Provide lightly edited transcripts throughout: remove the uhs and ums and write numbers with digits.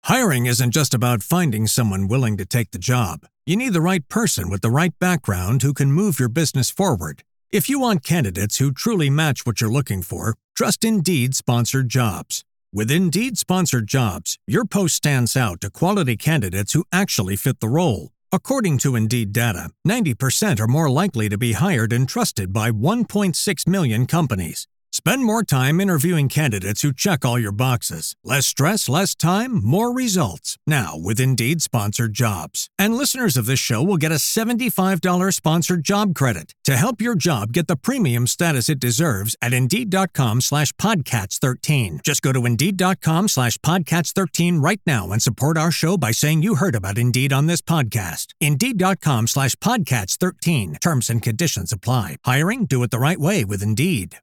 Hiring isn't just about finding someone willing to take the job. You need the right person with the right background who can move your business forward. If you want candidates who truly match what you're looking for, trust Indeed Sponsored Jobs. With Indeed Sponsored Jobs, your post stands out to quality candidates who actually fit the role. According to Indeed data, 90% are more likely to be hired and trusted by 1.6 million companies. Spend more time interviewing candidates who check all your boxes. Less stress, less time, more results. Now with Indeed Sponsored Jobs. And listeners of this show will get a $75 sponsored job credit to help your job get the premium status it deserves at Indeed.com/Podcats13. Just go to Indeed.com/Podcats13 right now and support our show by saying you heard about Indeed on this podcast. Indeed.com/Podcats13. Terms and conditions apply. Hiring? Do it the right way with Indeed.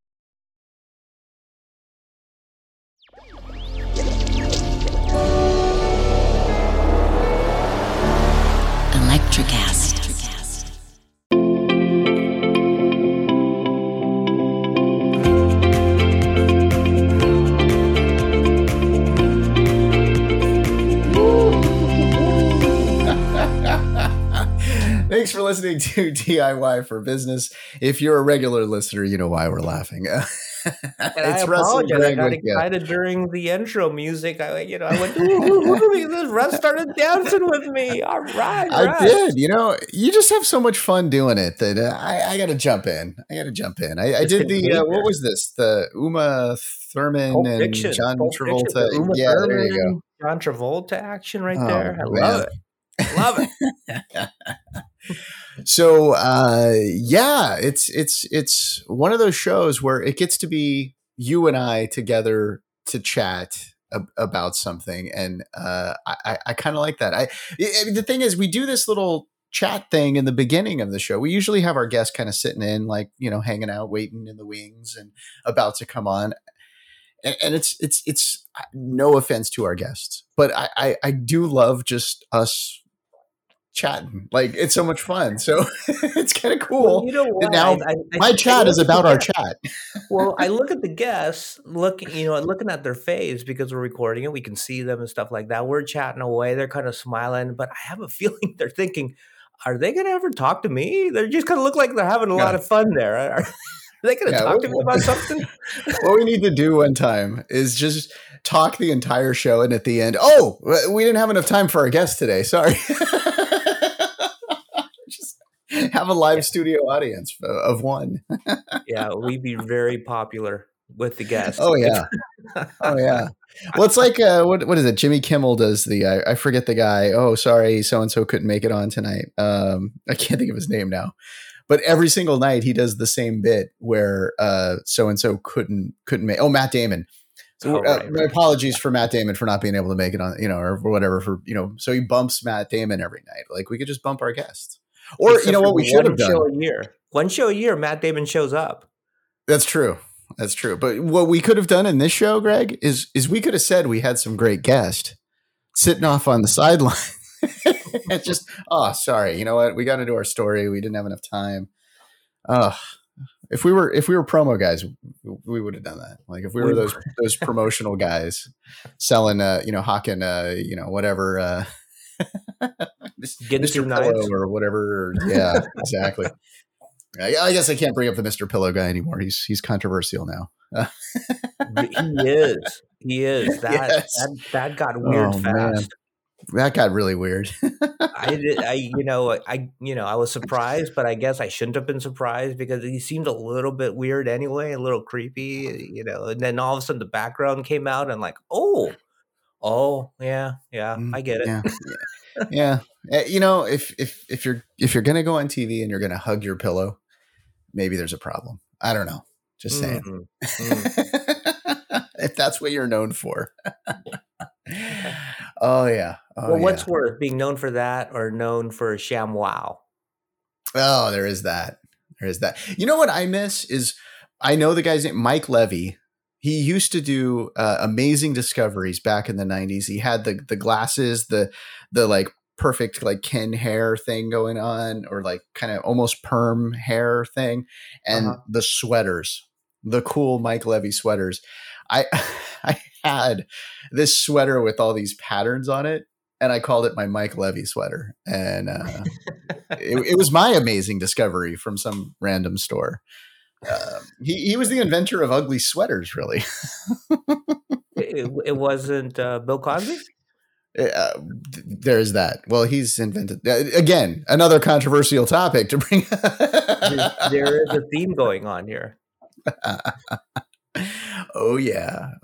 Electricast. Thanks for listening to DIY for Business. If you're a regular listener, you know why we're laughing. I apologize. I got excited during the intro music. I went, ooh, Russ started dancing with me. All right, I did. You just have so much fun doing it that I got to jump in. I did the, what was this? The Uma Thurman Pulp and Fiction. John Pulp Travolta. Fiction, Uma Yeah, Thurman, there you go. John Travolta action right Oh, there. I man. love it. Love it. So it's one of those shows where it gets to be you and I together to chat about something, and I kind of like that. The thing is, we do this little chat thing in the beginning of the show. We usually have our guests kind of sitting in, like, hanging out, waiting in the wings, and about to come on. And it's no offense to our guests, but I do love just us chatting. Like, it's so much fun. So it's kind of cool. Well, what? Now my chat is about our chat. Well, I look at the guests, looking at their face because we're recording it. We can see them and stuff like that. We're chatting away. They're kind of smiling, but I have a feeling they're thinking, are they going to ever talk to me? They just kind of look like they're having a lot of fun there. Are they going to talk to me about something? What we need to do one time is just talk the entire show, and at the end, we didn't have enough time for our guest today. Sorry. Just have a live studio audience of one. Yeah, we'd be very popular with the guests. Oh yeah. Well, it's like what is it? Jimmy Kimmel does the I forget the guy. Oh, sorry, so and so couldn't make it on tonight. I can't think of his name now. But every single night he does the same bit where so and so couldn't make. Oh, Matt Damon. So my apologies for Matt Damon for not being able to make it on, or whatever. So he bumps Matt Damon every night. Like, we could just bump our guests, or what we should have done. One show a year, Matt Damon shows up. That's true. But what we could have done in this show, Greg, is we could have said we had some great guest sitting off on the sideline. It's just, sorry. You know what? We got into our story. We didn't have enough time. If we were promo guys, we would have done that. Like, if we were those promotional guys selling, hawking, whatever, Mr. Pillow or whatever. Yeah, exactly. I guess I can't bring up the Mr. Pillow guy anymore. He's controversial now. He is. That got weird fast. Man. That got really weird. I was surprised, but I guess I shouldn't have been surprised because he seemed a little bit weird anyway, a little creepy, and then all of a sudden the background came out and like, oh, yeah, I get it. Yeah. If you're going to go on TV and you're going to hug your pillow, maybe there's a problem. I don't know. Just saying. If that's what you're known for. Oh yeah. What's worse, being known for that or known for ShamWow? Oh, there is that. You know what I miss is, I know the guy's name, Mike Levy. He used to do Amazing Discoveries back in the 90s. He had the glasses, the like perfect like Ken hair thing going on, or like kind of almost perm hair thing, and the sweaters, the cool Mike Levy sweaters. I I had this sweater with all these patterns on it, and I called it my Mike Levy sweater. And it was my amazing discovery from some random store. He was the inventor of ugly sweaters, really. It wasn't Bill Cosby? There's that. Well, he's invented again another controversial topic to bring. There is a theme going on here. Oh yeah.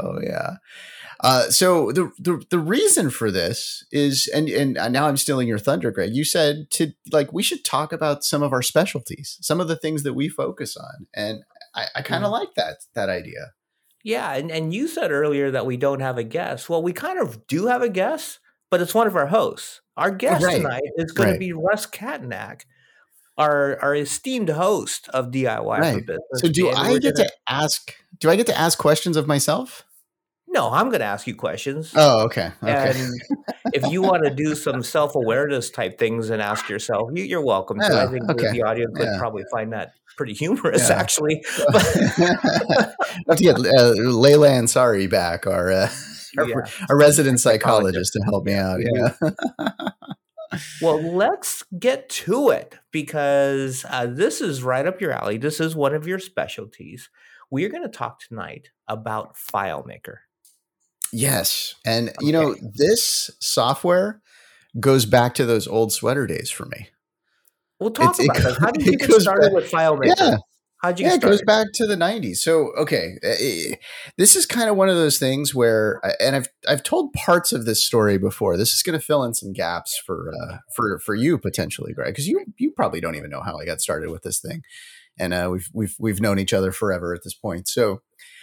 So the reason for this is, and now I'm stealing your thunder, Greg. You said we should talk about some of our specialties, some of the things that we focus on, and I kind of like that idea. Yeah, and you said earlier that we don't have a guest. Well, we kind of do have a guest, but it's one of our hosts. Our guest tonight is going to be Russ Catinack, our esteemed host of DIY for Business. So do I get to ask questions of myself? No, I'm going to ask you questions. Oh, okay. And if you want to do some self-awareness type things and ask yourself, you're welcome to. I think the audience would probably find that pretty humorous, actually. Have to get Layla Ansari back, our resident psychologist, to help me out. Yeah. Well, let's get to it, because this is right up your alley. This is one of your specialties. We are going to talk tonight about FileMaker. Yes. And, this software goes back to those old sweater days for me. We'll talk about that. How did you get started with FileMaker? Yeah. How'd you get started? It goes back to the 90s. So, this is kind of one of those things where, and I've told parts of this story before. This is going to fill in some gaps for you potentially, Greg, because you probably don't even know how I got started with this thing, and we've known each other forever at this point. So,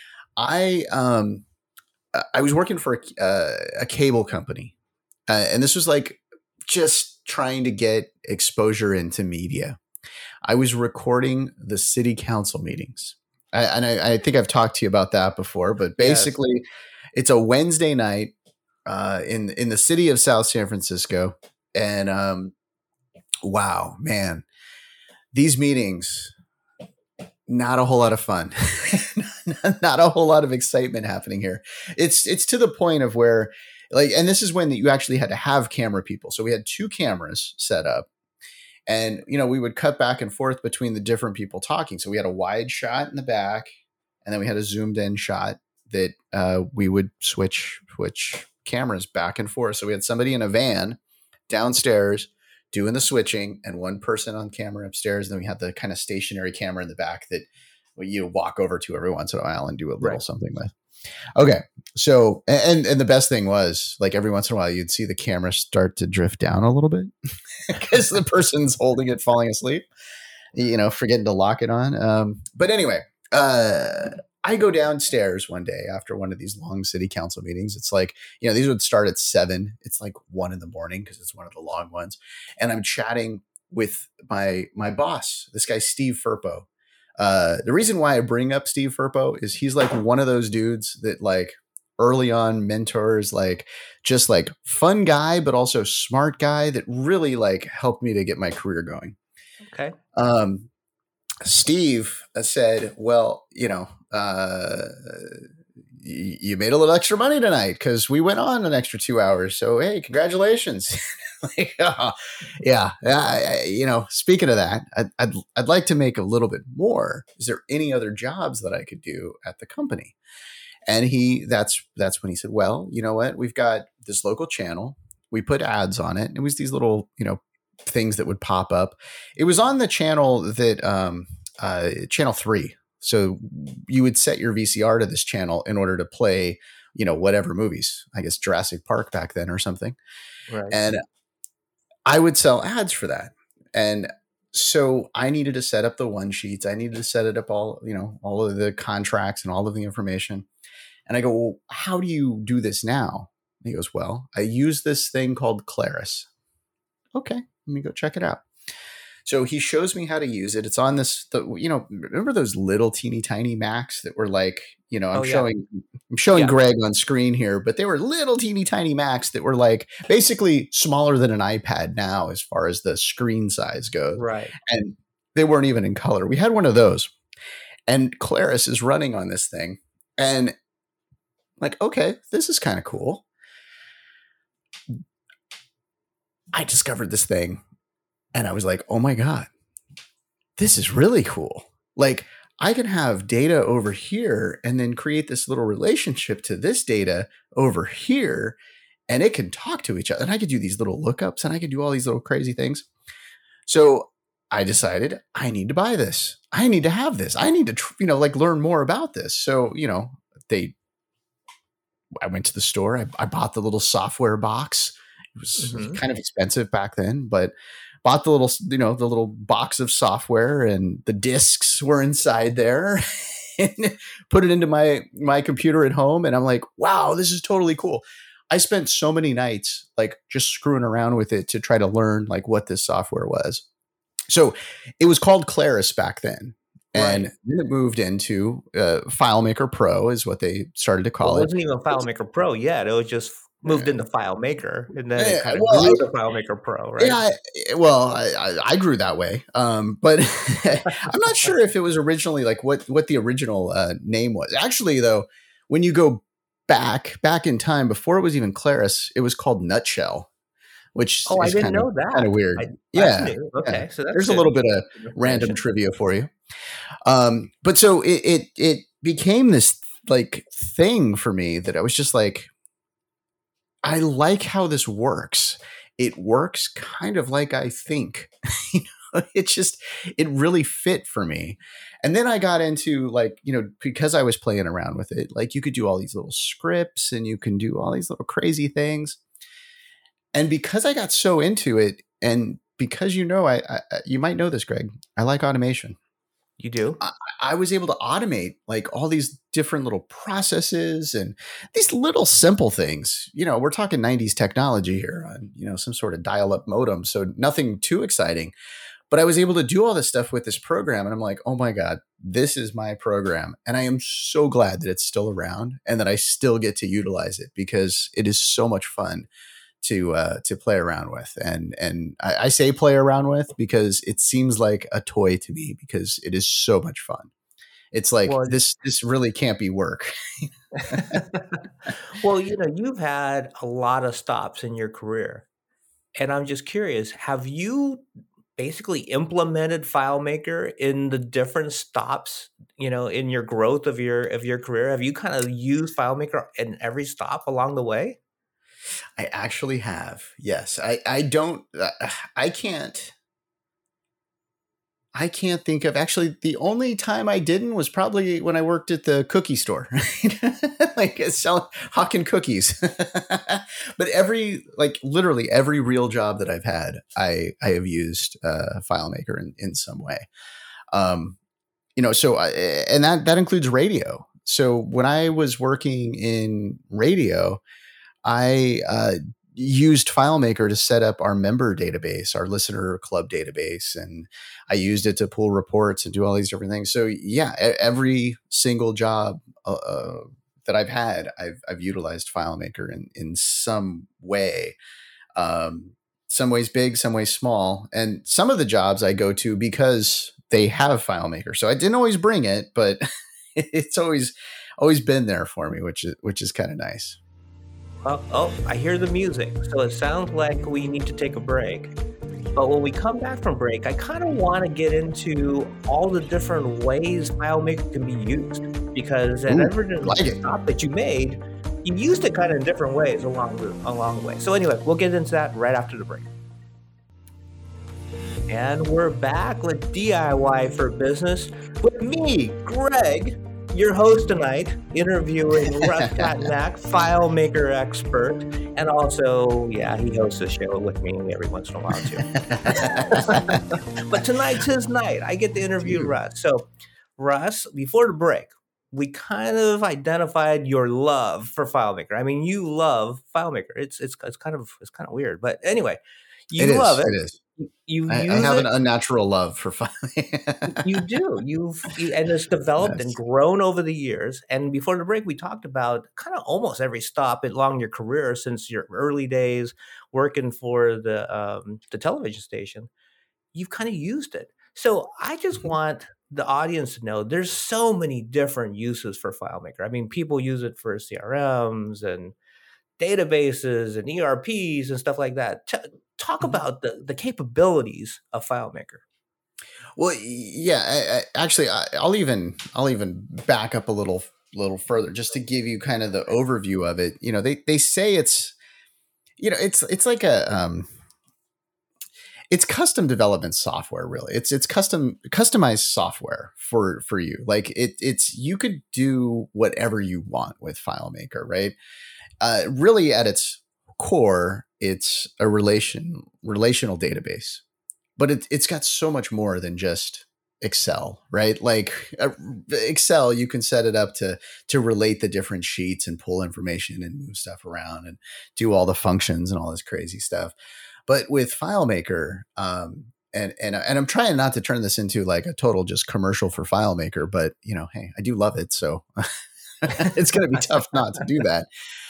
I was working for a cable company, and this was like just trying to get exposure into media. I was recording the city council meetings. I think I've talked to you about that before, but basically it's a Wednesday night in the city of South San Francisco. And wow, man, these meetings, not a whole lot of fun, not a whole lot of excitement happening here. It's to the point of where, and this is when you actually had to have camera people. So we had 2 cameras set up. And, we would cut back and forth between the different people talking. So we had a wide shot in the back, and then we had a zoomed in shot that we would switch cameras back and forth. So we had somebody in a van downstairs doing the switching, and one person on camera upstairs. And then we had the kind of stationary camera in the back that you walk over to every once in a while and do a little something with. Okay. So, and the best thing was, every once in a while you'd see the camera start to drift down a little bit because the person's holding it, falling asleep, forgetting to lock it on. But anyway, I go downstairs one day after one of these long city council meetings. It's these would start at 7. It's 1 a.m. because it's one of the long ones. And I'm chatting with my boss, this guy, Steve Firpo. The reason why I bring up Steve Firpo is he's one of those dudes that early on mentors, just fun guy, but also smart guy that really helped me to get my career going. Okay. Steve said, well, you made a little extra money tonight because we went on an extra 2 hours. So, hey, congratulations. Speaking of that, I'd like to make a little bit more. Is there any other jobs that I could do at the company? And that's when he said, well, you know what? We've got this local channel. We put ads on it. It was these little, things that would pop up. It was on the channel that, channel 3. So you would set your VCR to this channel in order to play, whatever movies, I guess Jurassic Park back then or something. Right. And I would sell ads for that. And so I needed to set up the one sheets. I needed to set it up all of the contracts and all of the information. And I go, well, how do you do this now? And he goes, well, I use this thing called Claris. Okay, let me go check it out. So he shows me how to use it. It's on remember those little teeny tiny Macs that were I'm showing Greg on screen here, but they were little teeny tiny Macs that were basically smaller than an iPad now as far as the screen size goes. Right. And they weren't even in color. We had one of those, and Claris is running on this thing. And Like, okay, this is kind of cool. I discovered this thing and I was like, oh my God, this is really cool. Like, I can have data over here and then create this little relationship to this data over here, and it can talk to each other. And I could do these little lookups and I could do all these little crazy things. So I decided I need to buy this. I need to have this. I need to, like learn more about this. So, I went to the store. I bought the little software box. It was kind of expensive back then, but bought the little, the little box of software, and the discs were inside there. And put it into my computer at home, and I'm like, wow, this is totally cool. I spent so many nights like just screwing around with it to try to learn like what this software was. So it was called Claris back then. And then it moved into FileMaker Pro is what they started to call it. It wasn't even FileMaker Pro yet. It was just moved into FileMaker, and then it kind of grew to FileMaker Pro, right? Yeah, I grew that way. But I'm not sure if it was originally like what the original name was. Actually, though, when you go back in time, before it was even Claris, it was called Nutshell. Which I didn't know that. Kind of weird. Okay, yeah. So there's a little bit of random trivia for you. But so it became this like thing for me that I was just like, I like how this works. It works kind of like I think. It really fit for me. And then I got into like, because I was playing around with it, like you could do all these little scripts and you can do all these little crazy things. And because I got so into it, and because I you might know this, Greg, I like automation. You do? I was able to automate like all these different little processes and these little simple things. We're talking 90s technology here on, some sort of dial-up modem. So nothing too exciting. But I was able to do all this stuff with this program. And I'm like, oh my God, this is my program. And I am so glad that it's still around and that I still get to utilize it because it is so much fun to play around with. And I say play around with because it seems like a toy to me because it is so much fun. It's like, this really can't be work. Well, you've had a lot of stops in your career, and I'm just curious, have you basically implemented FileMaker in the different stops, in your growth of your career? Have you kind of used FileMaker in every stop along the way? I actually have. Yes. I don't, I can't think of, actually the only time I didn't was probably when I worked at the cookie store, like selling, hawking cookies. But literally every real job that I've had, I have used FileMaker in some way. So and that includes radio. So when I was working in radio, I used FileMaker to set up our member database, our listener club database, and I used it to pull reports and do all these different things. So yeah, every single job that I've had, I've utilized FileMaker in some way. Some ways big, some ways small, and some of the jobs I go to because they have FileMaker. So I didn't always bring it, but it's always been there for me, which is kind of nice. Oh, I hear the music. So it sounds like we need to take a break. But when we come back from break, I kind of want to get into all the different ways FileMaker can be used. Because at every stop that you made, you used it kind of in different ways along the way. So anyway, we'll get into that right after the break. And we're back with DIY for Business with me, Greg, your host tonight, interviewing Russ Katnack, FileMaker expert, and also, he hosts a show with me every once in a while too. But tonight's his night. I get to interview Russ. So, Russ, before the break, we kind of identified your love for FileMaker. I mean, you love FileMaker. It's kind of weird, but anyway, you love it. It is. I have an unnatural love for FileMaker. You do. And it's developed and grown over the years. And before the break, we talked about kind of almost every stop along your career since your early days working for the television station. You've kind of used it. So I just want the audience to know there's so many different uses for FileMaker. I mean, people use it for CRMs and databases and ERPs and stuff like that. Talk Mhm. about the capabilities of FileMaker. Well, yeah. I'll even back up a little further just to give you kind of the overview of it. They say it's like it's custom development software. Really, it's customized software for you. Like it's you could do whatever you want with FileMaker, right? Really, at its core, it's a relational database, but it's got so much more than just Excel, right? Like Excel, you can set it up to relate the different sheets and pull information and move stuff around and do all the functions and all this crazy stuff. But with FileMaker, and I'm trying not to turn this into like a total just commercial for FileMaker, but hey, I do love it, so it's going to be tough not to do that.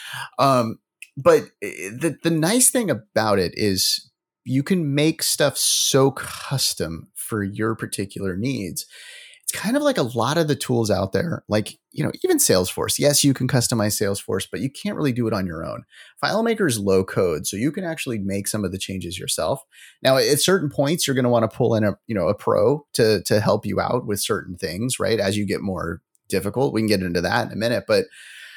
But the nice thing about it is you can make stuff so custom for your particular needs. It's kind of like a lot of the tools out there, like, even Salesforce. Yes, you can customize Salesforce, but you can't really do it on your own. FileMaker is low code, so you can actually make some of the changes yourself. Now, at certain points, you're going to want to pull in a pro to help you out with certain things, right? As you get more difficult, we can get into that in a minute, but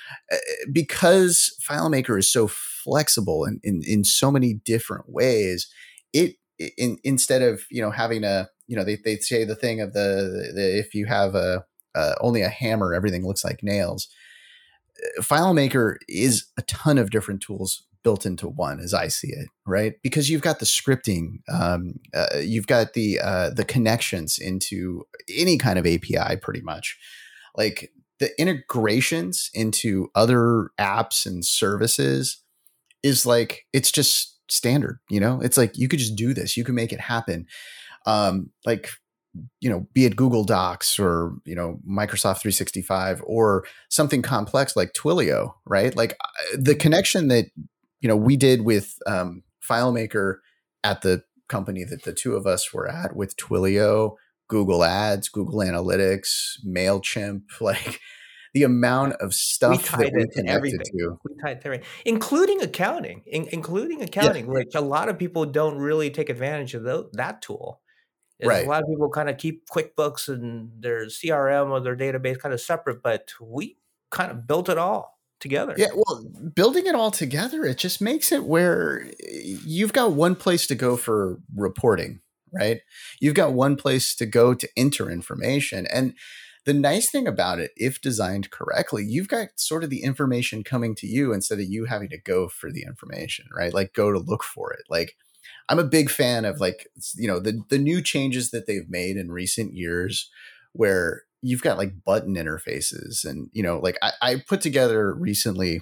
because FileMaker is so flexible in so many different ways, instead of having a they say the thing of the if you have only a hammer, everything looks like nails. FileMaker is a ton of different tools built into one, as I see it, right? Because you've got the scripting, you've got the connections into any kind of API, pretty much. Like the integrations into other apps and services is like, it's just standard, it's like, you could just do this, you can make it happen. Like, be it Google Docs or, Microsoft 365 or something complex like Twilio, right? Like the connection that, we did with FileMaker at the company that the two of us were at with Twilio, Google Ads, Google Analytics, MailChimp, like the amount of stuff that we connected to. We tied everything, including accounting, Yeah. which a lot of people don't really take advantage of that tool. Is a Right. lot of people kind of keep QuickBooks and their CRM or their database kind of separate, but we kind of built it all together. Yeah, well, building it all together, it just makes it where you've got one place to go for reporting, right? You've got one place to go to enter information. And the nice thing about it, if designed correctly, you've got sort of the information coming to you instead of you having to go for the information, right? Like go to look for it. Like I'm a big fan of like, the new changes that they've made in recent years where you've got like button interfaces and, like I put together recently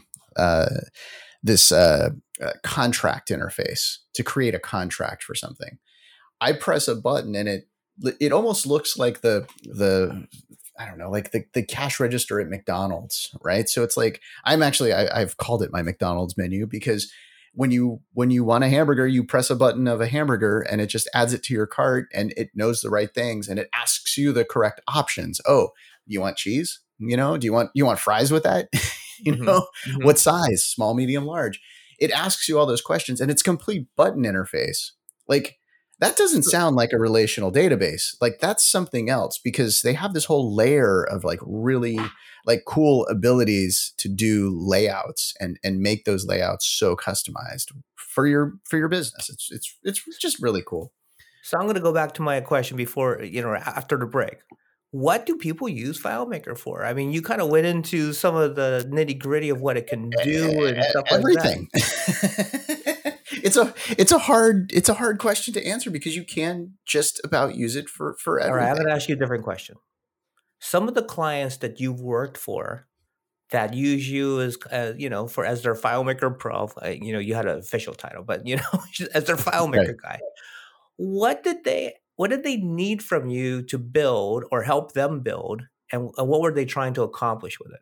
this contract interface to create a contract for something. I press a button and it almost looks like the I don't know, like the cash register at McDonald's, right? So it's like I've called it my McDonald's menu because when you want a hamburger, you press a button of a hamburger and it just adds it to your cart and it knows the right things and it asks you the correct options. Oh, you want cheese? Do you want fries with that? What size? Small, medium, large. It asks you all those questions and it's complete button interface. Like that doesn't sound like a relational database. Like that's something else because they have this whole layer of like really like cool abilities to do layouts and make those layouts so customized for your business. It's just really cool. So I'm going to go back to my question before, after the break. What do people use FileMaker for? I mean, you kind of went into some of the nitty gritty of what it can do and stuff Everything. like that. It's a hard question to answer because you can just about use it for everything. All right, I'm going to ask you a different question. Some of the clients that you've worked for that use you as as their FileMaker Pro, you had an official title, but as their FileMaker guy, what did they need from you to build or help them build, and what were they trying to accomplish with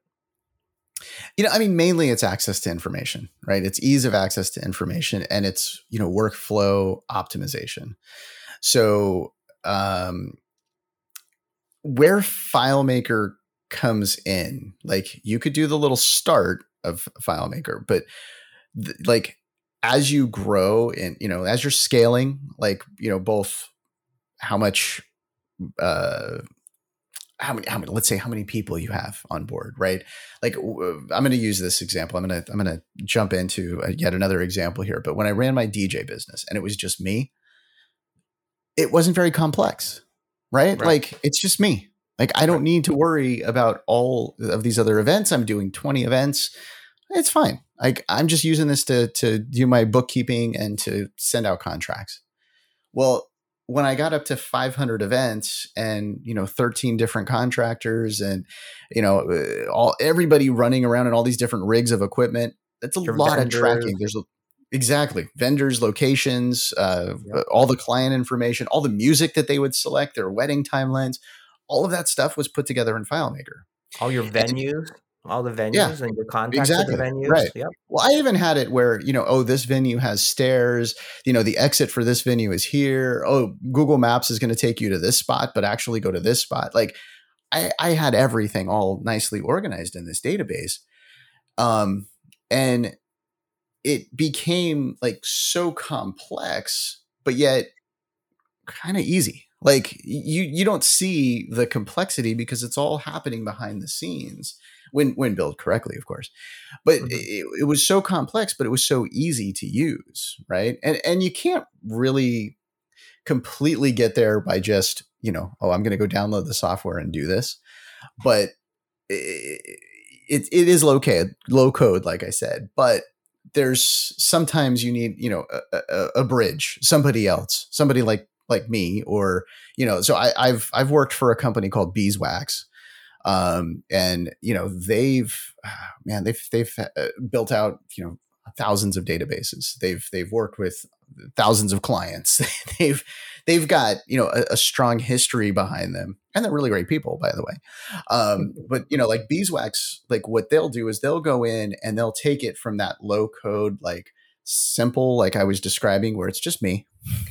it? Mainly it's access to information, right? It's ease of access to information and it's, workflow optimization. So, where FileMaker comes in, like you could do the little start of FileMaker, but like as you grow and, as you're scaling, like, both how much, how many, let's say how many people you have on board, right? Like I'm going to use this example. I'm going to jump into yet another example here. But when I ran my DJ business and it was just me, it wasn't very complex, right? Like it's just me. Like I don't need to worry about all of these other events. I'm doing 20 events. It's fine. Like I'm just using this to do my bookkeeping and to send out contracts. Well, when I got up to 500 events and, 13 different contractors and, everybody running around in all these different rigs of equipment, that's a lot of tracking. There's exactly vendors, locations, all the client information, all the music that they would select, their wedding timelines, all of that stuff was put together in FileMaker. All your venues. All the venues and your contacts at the venues. Right. Yep. Well, I even had it where, this venue has stairs, the exit for this venue is here. Oh, Google Maps is going to take you to this spot, but actually go to this spot. Like I had everything all nicely organized in this database. And it became like so complex, but yet kind of easy. Like you don't see the complexity because it's all happening behind the scenes. When built correctly, of course, but it was so complex, but it was so easy to use, right? And you can't really completely get there by just, I'm going to go download the software and do this. But it is low code, like I said. But there's sometimes you need, a bridge, somebody else, somebody like me, or so I've worked for a company called Beeswax. And they've built out thousands of databases. They've worked with thousands of clients. they've got a strong history behind them, and they're really great people, by the way. But like Beeswax, like what they'll do is they'll go in and they'll take it from that low code, like simple, like I was describing, where it's just me,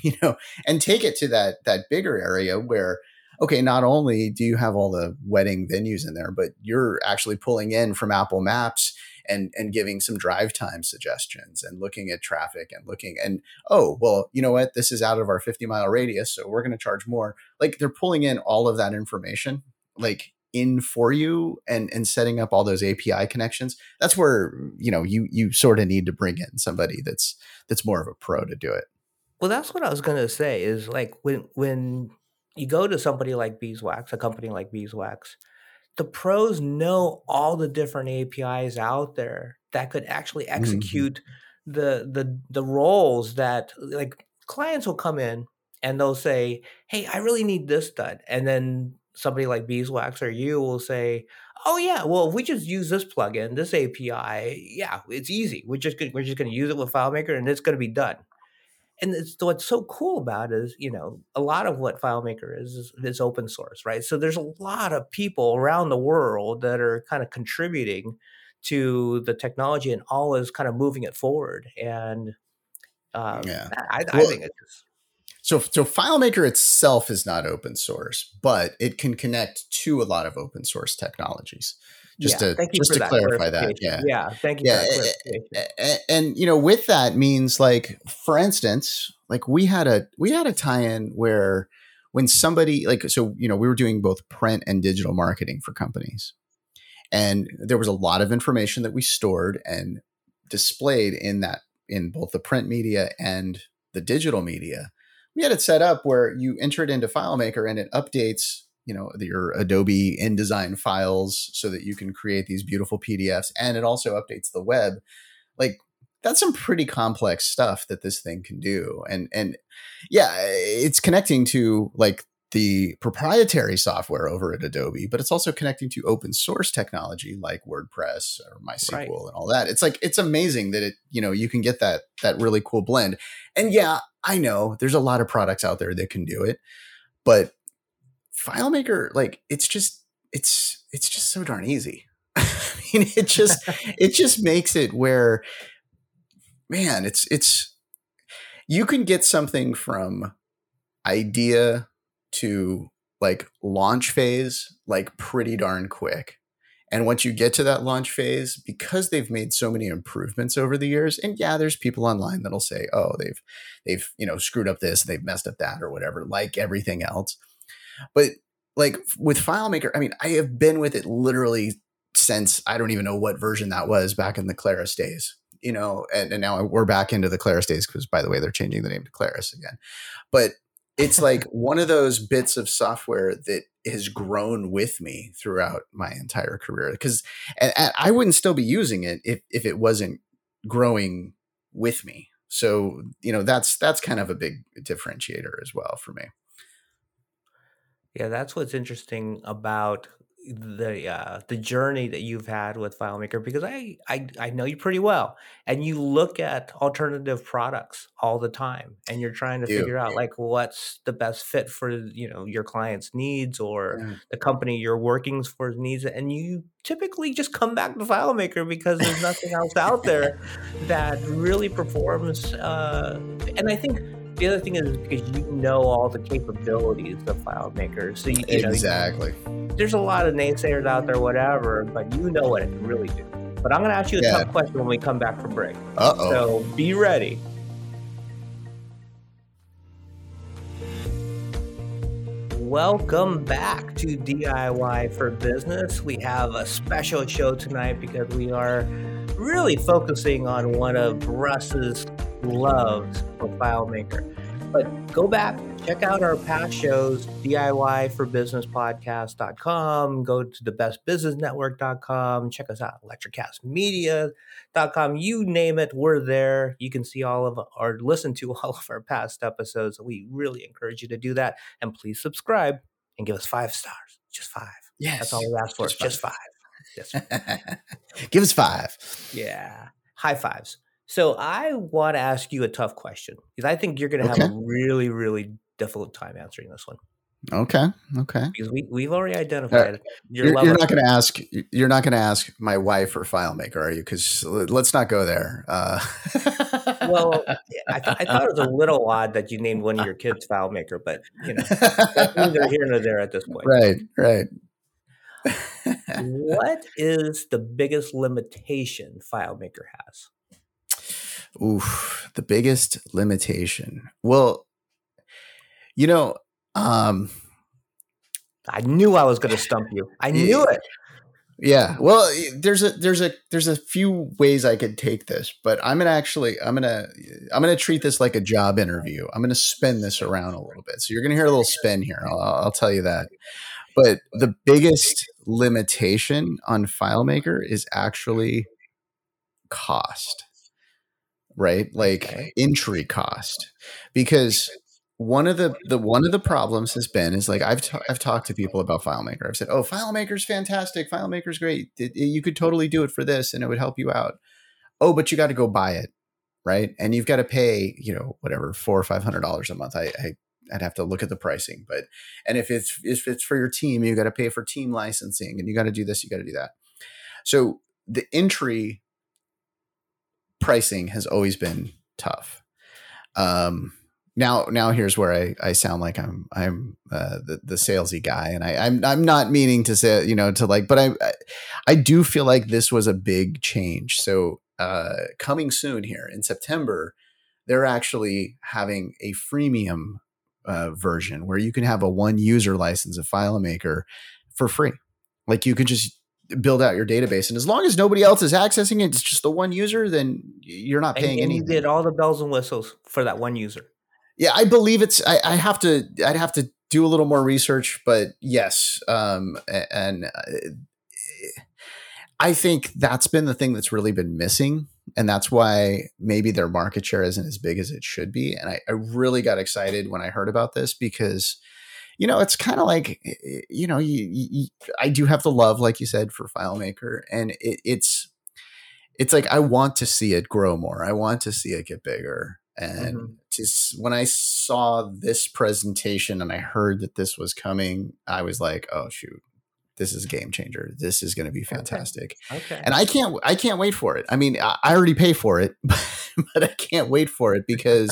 and take it to that bigger area where, okay, not only do you have all the wedding venues in there, but you're actually pulling in from Apple Maps and giving some drive time suggestions and looking at traffic and oh, well, you know what? This is out of our 50-mile radius, so we're going to charge more. Like they're pulling in all of that information, like in for you and setting up all those API connections. That's where, you sort of need to bring in somebody that's more of a pro to do it. Well, that's what I was going to say is like when you go to somebody like Beeswax, a company like Beeswax, the pros know all the different APIs out there that could actually execute the roles that, like, clients will come in and they'll say, "Hey, I really need this done," and then somebody like Beeswax or you will say, "Oh yeah, well if we just use this plugin, this API, yeah, it's easy. We're just going to use it with FileMaker and it's going to be done." And what's so cool about it is, a lot of what FileMaker is open source, right? So there's a lot of people around the world that are kind of contributing to the technology and always kind of moving it forward. And I think it's just... So FileMaker itself is not open source, but it can connect to a lot of open source technologies. Just to clarify that. Yeah. Thank you for that clarification. And with that means, like, for instance, like we had a tie-in where when somebody, like, so, we were doing both print and digital marketing for companies. And there was a lot of information that we stored and displayed in both the print media and the digital media. We had it set up where you enter it into FileMaker and it updates, your Adobe InDesign files so that you can create these beautiful PDFs. And it also updates the web. Like, that's some pretty complex stuff that this thing can do. And yeah, it's connecting to like the proprietary software over at Adobe, but it's also connecting to open source technology like WordPress or MySQL and all that. It's like, it's amazing that it, you can get that really cool blend. And yeah, I know there's a lot of products out there that can do it, but FileMaker, like, it's just so darn easy. I mean, it just makes it where, man, it's you can get something from idea to like launch phase, like pretty darn quick. And once you get to that launch phase, because they've made so many improvements over the years, and yeah, there's people online that'll say, oh, they've screwed up this, they've messed up that, or whatever, like everything else. But like with FileMaker, I mean, I have been with it literally since I don't even know what version that was back in the Claris days, and now we're back into the Claris days because, by the way, they're changing the name to Claris again. But it's like one of those bits of software that has grown with me throughout my entire career, because and I wouldn't still be using it if it wasn't growing with me. So, that's kind of a big differentiator as well for me. Yeah, that's what's interesting about the journey that you've had with FileMaker, because I know you pretty well, and you look at alternative products all the time, and you're trying to figure out like what's the best fit for your client's needs or the company you're working for's needs, and you typically just come back to FileMaker because there's nothing else out there that really performs. And I think the other thing is because you know all the capabilities of FileMaker. So exactly. There's a lot of naysayers out there, whatever, but you know what it can really do. But I'm going to ask you a tough question when we come back from break. Uh-oh. So be ready. Welcome back to DIY for Business. We have a special show tonight because we are really focusing on one of Russ's loves for FileMaker. But go back, check out our past shows, DIYforbusinesspodcast.com, go to thebestbusinessnetwork.com, check us out, electricastmedia.com, you name it, we're there. You can see all of or listen to all of our past episodes. We really encourage you to do that. And please subscribe and give us 5 stars. Just 5. Yes. That's all we ask for. Just 5. Just 5. Give us 5. Yeah. High fives. So I want to ask you a tough question because I think you're going to have a really, really difficult time answering this one. Okay. Because we've already identified you're not going to ask. You're not going to ask my wife for FileMaker, are you? Because let's not go there. Well, I thought it was a little odd that you named one of your kids FileMaker, but that's neither here nor there at this point. Right. What is the biggest limitation FileMaker has? Oof, the biggest limitation. Well, I knew I was going to stump you. I knew it. Yeah. Well, there's a few ways I could take this, but I'm going to treat this like a job interview. I'm going to spin this around a little bit. So you're going to hear a little spin here. I'll tell you that. But the biggest limitation on FileMaker is actually cost. Right? Like entry cost, because one of the problems has been is like I've talked to people about FileMaker. I've said, oh, FileMaker's fantastic. FileMaker's great. You could totally do it for this and it would help you out. Oh, but you got to go buy it. Right. And you've got to pay, whatever, $400 or $500 a month. I'd have to look at the pricing, and if it's for your team, you got to pay for team licensing and you got to do this, you got to do that. So the entry pricing has always been tough. Now here's where I sound like I'm the salesy guy, and I'm not meaning to say but I do feel like this was a big change. So coming soon here in September, they're actually having a freemium version where you can have a 1 user license of FileMaker for free. Like you could just build out your database, and as long as nobody else is accessing it, it's just the 1 user, then you're not paying anything. You did all the bells and whistles for that 1 user. Yeah, I believe I'd have to do a little more research, but yes. And I think that's been the thing that's really been missing. And that's why maybe their market share isn't as big as it should be. And I really got excited when I heard about this because it's kind of like, I do have the love, like you said, for FileMaker. And it's like, I want to see it grow more. I want to see it get bigger. And when I saw this presentation and I heard that this was coming, I was like, oh, shoot, this is a game changer. This is going to be fantastic. Okay. And I can't wait for it. I mean, I already pay for it, but I can't wait for it because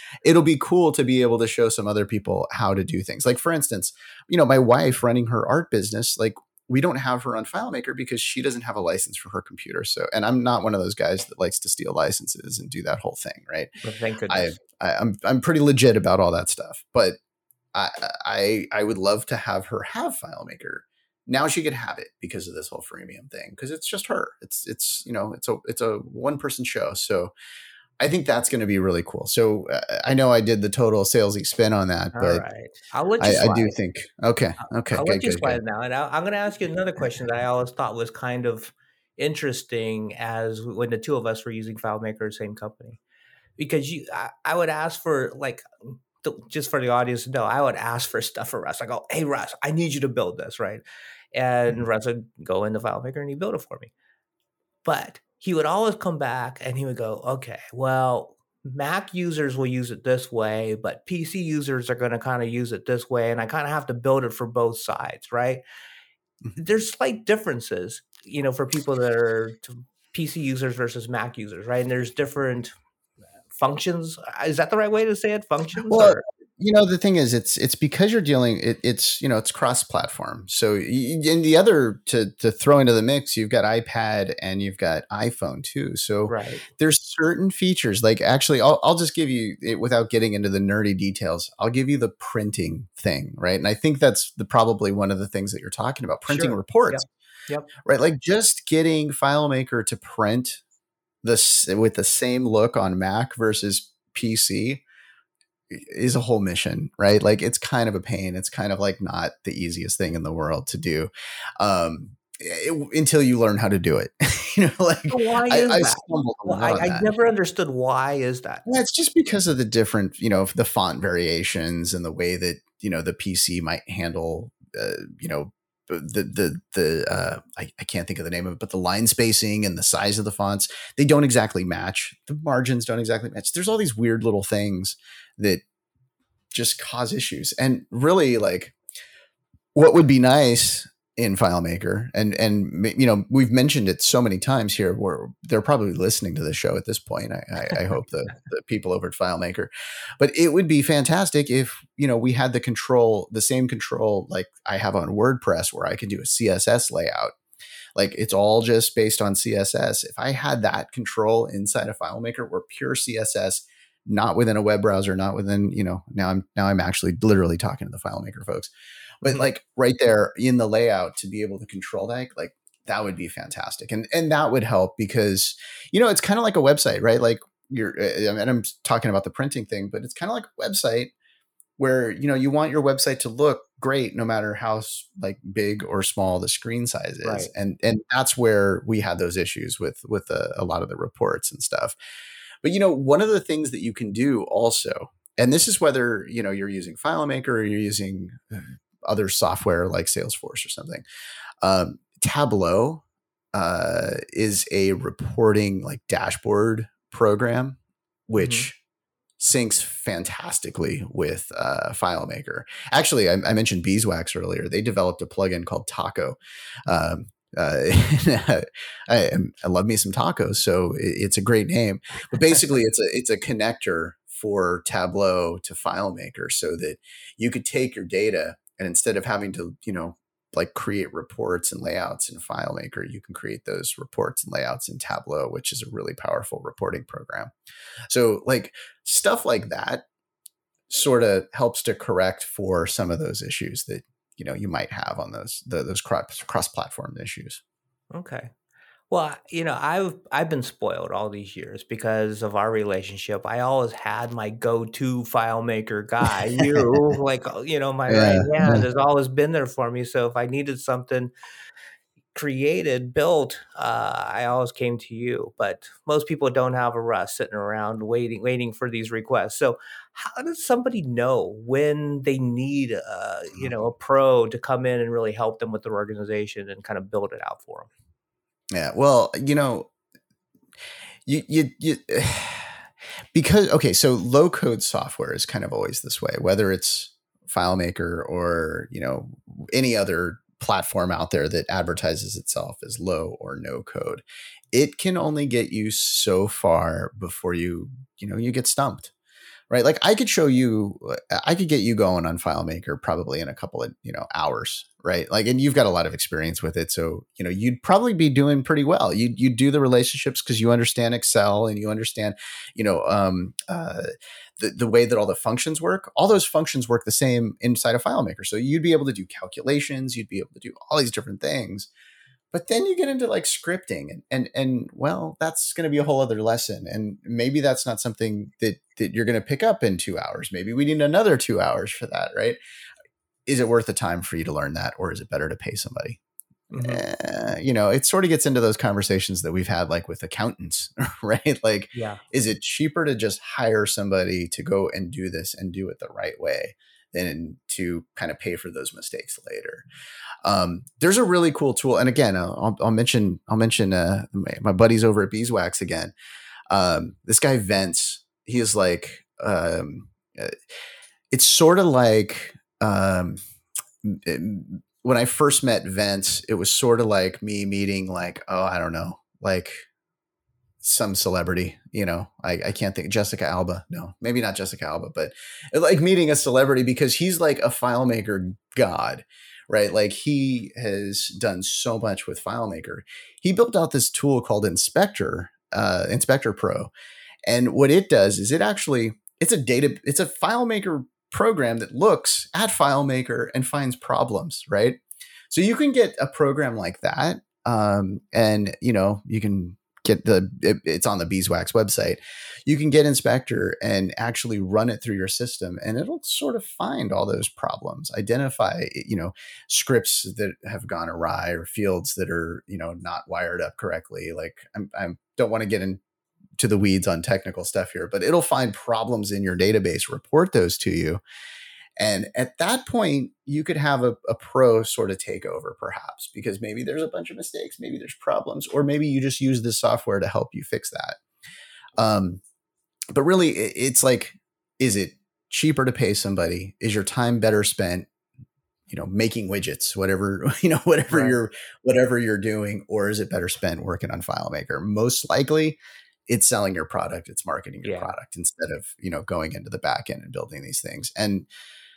it'll be cool to be able to show some other people how to do things. Like, for instance, my wife running her art business, like, we don't have her on FileMaker because she doesn't have a license for her computer. So, and I'm not one of those guys that likes to steal licenses and do that whole thing, right? Well, thank I, goodness. I'm pretty legit about all that stuff, but I would love to have her have FileMaker. Now she could have it because of this whole freemium thing, because it's just her. It's a one person show. So I think that's going to be really cool. So I know I did the total salesy spin on that, All but right. I'll let you I do slide. think okay, I'll let you good. slide now. And I'm going to ask you another question that I always thought was kind of interesting as when the two of us were using FileMaker, same company. Because I would ask for like, just for the audience to know, I would ask for stuff for Russ. I go, hey, Russ, I need you to build this, right? And Russ would go into FileMaker and he'd build it for me. But he would always come back and he would go, okay, well, Mac users will use it this way, but PC users are going to kind of use it this way. And I kind of have to build it for both sides, right? There's slight differences, for people that are PC users versus Mac users, right? And there's different functions. Is that the right way to say it? Functions Well, or? the thing is, it's because you're dealing. It's cross-platform. So, and the other to throw into the mix, you've got iPad and you've got iPhone too. So, Right. there's certain features. Like, actually, I'll just give you it without getting into the nerdy details. I'll give you the printing thing, right? And I think that's probably one of the things that you're talking about, printing Sure. reports, Yep. right? Like, just getting FileMaker to print this with the same look on Mac versus PC is a whole mission, right? Like, it's kind of a pain. It's kind of like not the easiest thing in the world to do, until you learn how to do it. Like, Why is I that? stumbled a Well, lot on I that. never understood why is that. Yeah, it's just because of the different, the font variations and the way that the PC might handle, I can't think of the name of it, but the line spacing and the size of the fonts, they don't exactly match. The margins don't exactly match. There's all these weird little things that just cause issues. And really, like, what would be nice in FileMaker, and we've mentioned it so many times here, where they're probably listening to the show at this point. I hope the people over at FileMaker, but it would be fantastic if we had the same control like I have on WordPress, where I can do a CSS layout. Like, it's all just based on CSS. If I had that control inside of FileMaker, where pure CSS, not within a web browser, not within, now I'm actually literally talking to the FileMaker folks, but like right there in the layout, to be able to control that, like, that would be fantastic. And that would help because, it's kind of like a website, right? Like, and I'm talking about the printing thing, but it's kind of like a website where, you want your website to look great, no matter how like big or small the screen size is. Right. And that's where we had those issues with a lot of the reports and stuff. But, one of the things that you can do also, and this is whether, you're using FileMaker or you're using other software like Salesforce or something, Tableau is a reporting like dashboard program, which syncs fantastically with FileMaker. Actually, I mentioned Beeswax earlier. They developed a plugin called Taco. I love me some tacos, so it's a great name. But basically, it's a connector for Tableau to FileMaker, so that you could take your data, and instead of having to like create reports and layouts in FileMaker, you can create those reports and layouts in Tableau, which is a really powerful reporting program. So, like, stuff like that sort of helps to correct for some of those issues that you might have on those cross-platform issues. Okay. Well, I've been spoiled all these years because of our relationship. I always had my go-to FileMaker guy. My right hand has always been there for me. So if I needed something created, built, I always came to you. But most people don't have a Russ sitting around waiting for these requests. So how does somebody know when they need a pro to come in and really help them with their organization and kind of build it out for them? Yeah, well, you because, okay, so low code software is kind of always this way, whether it's FileMaker or any other platform out there that advertises itself as low or no code. It can only get you so far before you get stumped, right? Like I could show you, I could get you going on FileMaker probably in a couple of, hours, right? Like, and you've got a lot of experience with it. So, you'd probably be doing pretty well. You do the relationships because you understand Excel and you understand, the way that all the functions work. All those functions work the same inside of FileMaker. So you'd be able to do calculations, you'd be able to do all these different things. But then you get into like scripting and well, that's going to be a whole other lesson. And maybe that's not something that you're going to pick up in 2 hours. Maybe we need another 2 hours for that, right? Is it worth the time for you to learn that, or is it better to pay somebody? It sort of gets into those conversations that we've had like with accountants, right? Like, Yeah. is it cheaper to just hire somebody to go and do this and do it the right way than to kind of pay for those mistakes later? There's a really cool tool. And again, I'll mention my buddies over at Beeswax again. This guy Vince, he is like, it's sort of like, when I first met Vince, it was sort of like me meeting like, I don't know, like some celebrity, I can't think, Jessica Alba. No, maybe not Jessica Alba, but like meeting a celebrity because he's like a FileMaker god, right? Like he has done so much with FileMaker. He built out this tool called Inspector Pro. And what it does is it's a FileMaker program that looks at FileMaker and finds problems, right? So you can get a program like that. And you can get it's on the Beeswax website. You can get Inspector and actually run it through your system, and it'll sort of find all those problems, identify, scripts that have gone awry or fields that are, not wired up correctly. Like I don't want to get into the weeds on technical stuff here, but it'll find problems in your database, report those to you. And at that point, you could have a pro sort of take over, perhaps, because maybe there's a bunch of mistakes, maybe there's problems, or maybe you just use this software to help you fix that. But really, it's like, is it cheaper to pay somebody? Is your time better spent, making widgets, whatever right. whatever you're doing, or is it better spent working on FileMaker? Most likely, it's selling your product, it's marketing your product instead of, going into the back end and building these things. And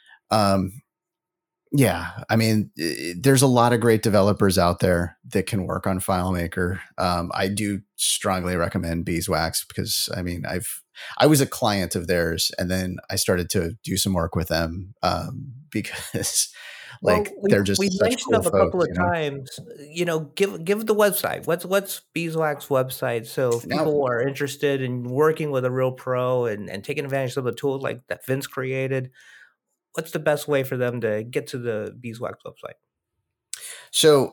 I mean, there's a lot of great developers out there that can work on FileMaker. I do strongly recommend Beeswax because I mean, I was a client of theirs and then I started to do some work with them because they're just we such mentioned cool them a folks, couple of times. Give the website. What's Beeswax website? So if Now, people are interested in working with a real pro and taking advantage of the tools like that Vince created, what's the best way for them to get to the Beeswax website? So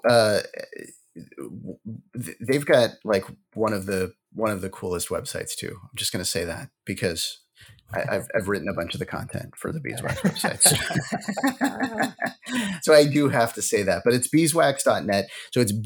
they've got like one of the coolest websites too. I'm just going to say that because I've written a bunch of the content for the Beeswax websites. So I do have to say that, but it's beeswax.net. So it's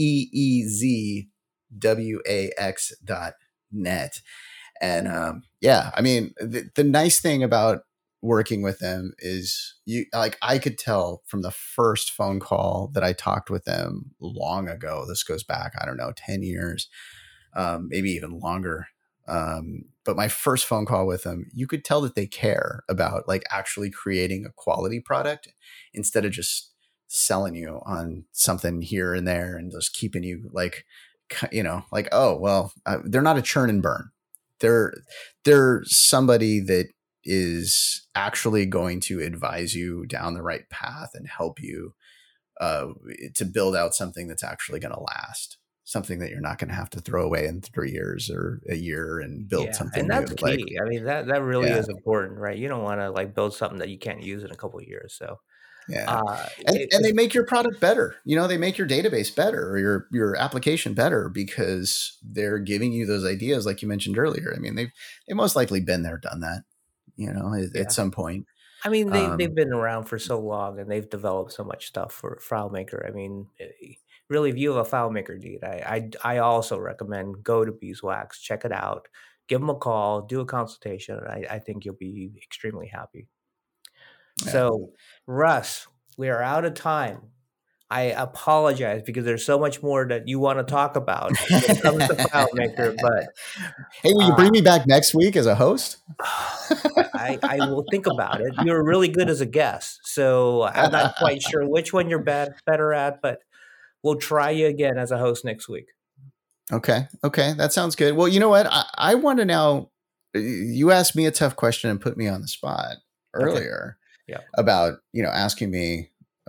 BEEZWAX.net. And I mean, the nice thing about working with them is I could tell from the first phone call that I talked with them long ago. This goes back, I don't know, 10 years, maybe even longer. But my first phone call with them, you could tell that they care about like actually creating a quality product instead of just selling you on something here and there and just keeping you like, oh, well, they're not a churn and burn. They're somebody that is actually going to advise you down the right path and help you to build out something that's actually going to last. Something that you're not going to have to throw away in 3 years or a year and build something and that's new. key. I mean, that really is important, right? You don't want to like build something that you can't use in a couple of years. So and they make your product better. They make your database better or your application better because they're giving you those ideas, like you mentioned earlier. I mean, they most likely been there, done that, at some point. I mean, they've been around for so long and they've developed so much stuff for FileMaker. I mean, really, if you have a FileMaker need, I also recommend go to Beeswax, check it out, give them a call, do a consultation. I think you'll be extremely happy. Yeah. So, Russ, we are out of time. I apologize because there's so much more that you want to talk about when it comes to FileMaker, but hey, will you bring me back next week as a host? I will think about it. You're really good as a guest, so I'm not quite sure which one you're better at, but we'll try you again as a host next week. Okay, that sounds good. Well, you know what? I want to now. You asked me a tough question and put me on the spot earlier about asking me.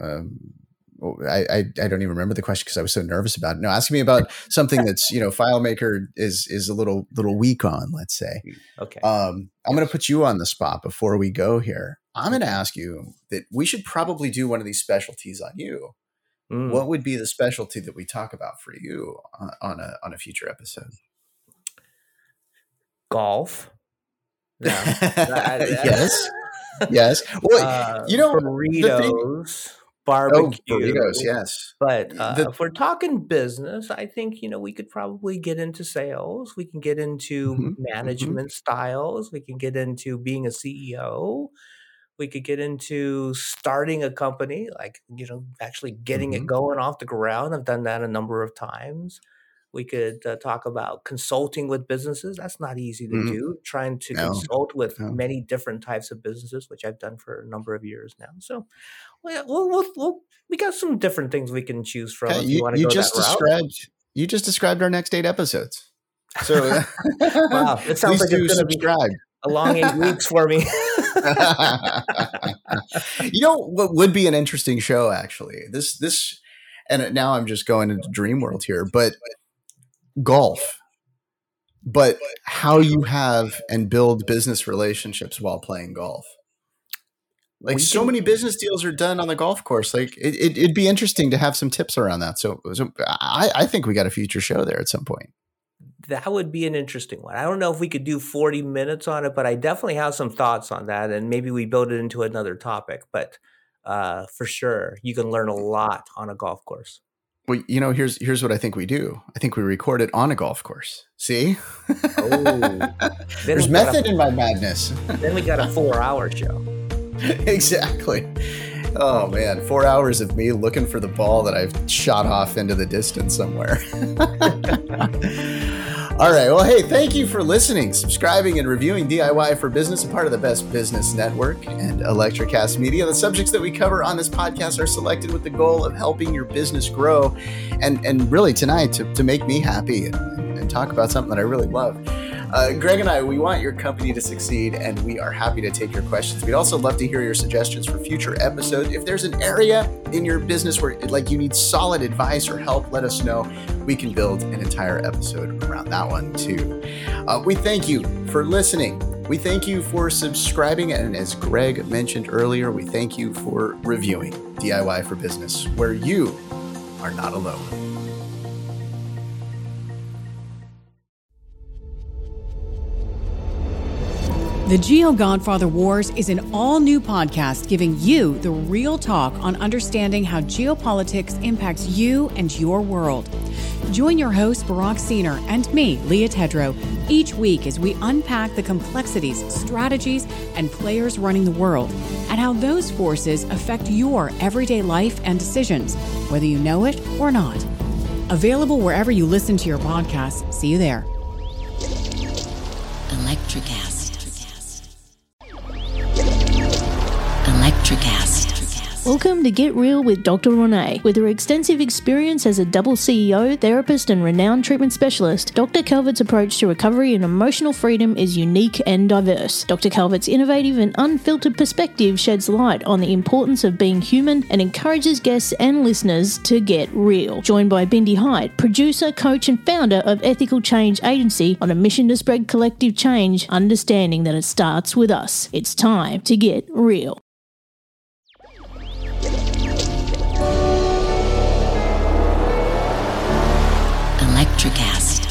I don't even remember the question because I was so nervous about it. No, asking me about something that's FileMaker is a little weak on, let's say. Okay. I'm going to put you on the spot before we go here. I'm going to ask you that we should probably do one of these specialties on you. What would be the specialty that we talk about for you on a future episode? Golf. No. Yes. Well, burritos. Barbecue. Burritos, yes. But if we're talking business, I think, we could probably get into sales. We can get into management styles. We can get into being a CEO. We could get into starting a company, like, actually getting it going off the ground. I've done that a number of times. We could talk about consulting with businesses. That's not easy to do. Trying to consult with many different types of businesses, which I've done for a number of years now. So, we got some different things we can choose from. If you want to go that route. You just described our next 8 episodes. So, wow, it sounds like it's going to be a long 8 weeks for me. What would be an interesting show, actually? This, and now I'm just going into dream world here, but golf, but how you have and build business relationships while playing golf. Like so many business deals are done on the golf course. Like it'd be interesting to have some tips around that. So I think we got a future show there at some point. That would be an interesting one. I don't know if we could do 40 minutes on it, but I definitely have some thoughts on that, and maybe we build it into another topic. But for sure, you can learn a lot on a golf course. Well, here's what I think we do. I think we record it on a golf course. See? There's method in my madness. Then we got a 4-hour show. Exactly. Oh, man. 4 hours of me looking for the ball that I've shot off into the distance somewhere. All right. Well, hey, thank you for listening, subscribing, and reviewing DIY for Business, a part of the Best Business Network and Electrocast Media. The subjects that we cover on this podcast are selected with the goal of helping your business grow and really tonight to make me happy and talk about something that I really love. Greg and I, we want your company to succeed, and we are happy to take your questions. We'd also love to hear your suggestions for future episodes. If there's an area in your business where you need solid advice or help, let us know. We can build an entire episode around that one too. We thank you for listening. We thank you for subscribing. And as Greg mentioned earlier, we thank you for reviewing DIY for Business, where you are not alone. The GeoGodfather Wars is an all-new podcast giving you the real talk on understanding how geopolitics impacts you and your world. Join your host, Barak Seener, and me, Leah Tedrow, each week as we unpack the complexities, strategies, and players running the world, and how those forces affect your everyday life and decisions, whether you know it or not. Available wherever you listen to your podcasts. See you there. Electrocast. Electrocast. Welcome to Get Real with Dr. Renee. With her extensive experience as a double CEO, therapist, and renowned treatment specialist, Dr. Calvert's approach to recovery and emotional freedom is unique and diverse. Dr. Calvert's innovative and unfiltered perspective sheds light on the importance of being human and encourages guests and listeners to get real. Joined by Bindi Hyde, producer, coach, and founder of Ethical Change Agency, on a mission to spread collective change, understanding that it starts with us. It's time to get real. Electrocast.